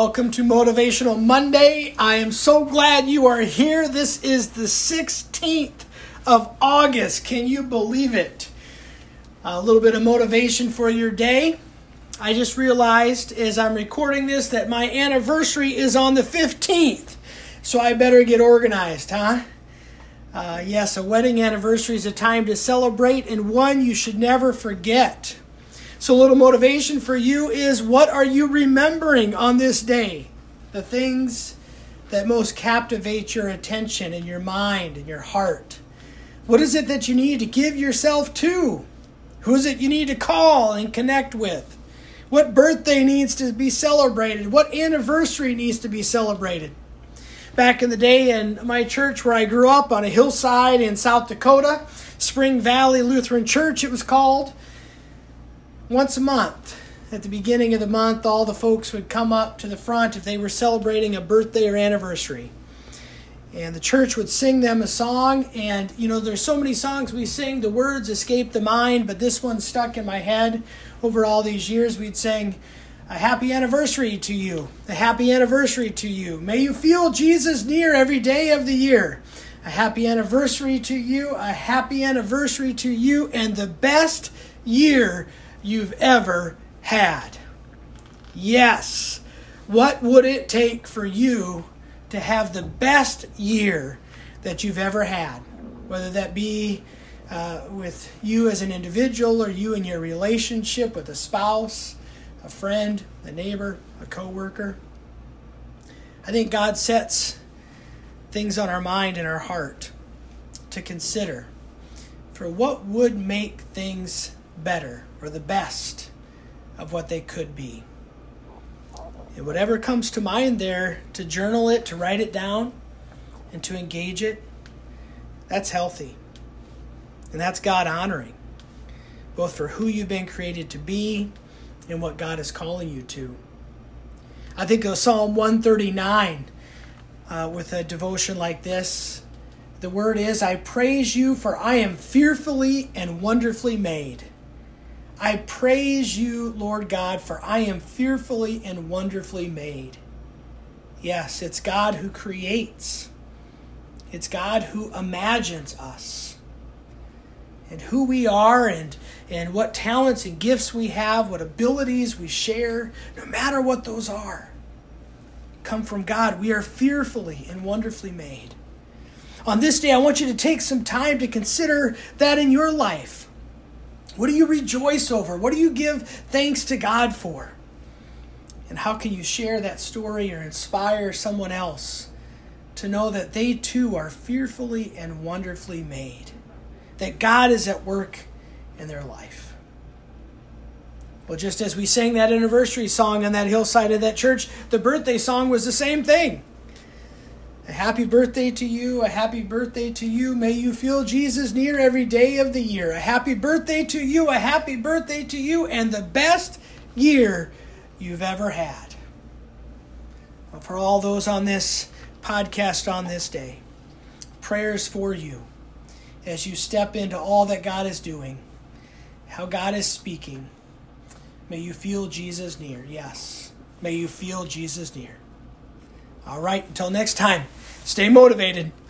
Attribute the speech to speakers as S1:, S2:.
S1: Welcome to Motivational Monday. I am so glad you are here. This is the 16th of August. Can you believe it? A little bit of motivation for your day. I just realized as I'm recording this that my anniversary is on the 15th. So I better get organized, huh? Yes, a wedding anniversary is a time to celebrate and one you should never forget. So a little motivation for you is, what are you remembering on this day? The things that most captivate your attention and your mind and your heart. What is it that you need to give yourself to? Who is it you need to call and connect with? What birthday needs to be celebrated? What anniversary needs to be celebrated? Back in the day in my church where I grew up on a hillside in South Dakota, Spring Valley Lutheran Church it was called, once a month, at the beginning of the month, all the folks would come up to the front if they were celebrating a birthday or anniversary. And the church would sing them a song. And, there's so many songs we sing, the words escape the mind, but this one stuck in my head over all these years. We'd sing, "A happy anniversary to you, a happy anniversary to you. May you feel Jesus near every day of the year. A happy anniversary to you, a happy anniversary to you, and the best year you've ever had." Yes. What would it take for you to have the best year that you've ever had? Whether that be with you as an individual or you in your relationship with a spouse, a friend, a neighbor, a coworker. I think God sets things on our mind and our heart to consider for what would make things better or the best of what they could be. And whatever comes to mind there, to journal it, to write it down, and to engage it, that's healthy. And that's God honoring, both for who you've been created to be and what God is calling you to. I think of Psalm 139 with a devotion like this. The word is, "I praise you, for I am fearfully and wonderfully made." I praise you, Lord God, for I am fearfully and wonderfully made. Yes, it's God who creates. It's God who imagines us. And who we are and what talents and gifts we have, what abilities we share, no matter what those are, come from God. We are fearfully and wonderfully made. On this day, I want you to take some time to consider that in your life. What do you rejoice over? What do you give thanks to God for? And how can you share that story or inspire someone else to know that they too are fearfully and wonderfully made? That God is at work in their life. Well, just as we sang that anniversary song on that hillside of that church, the birthday song was the same thing. A happy birthday to you, a happy birthday to you. May you feel Jesus near every day of the year. A happy birthday to you, a happy birthday to you, and the best year you've ever had. Well, for all those on this podcast on this day, prayers for you as you step into all that God is doing, how God is speaking. May you feel Jesus near. Yes, may you feel Jesus near. All right, until next time, stay motivated.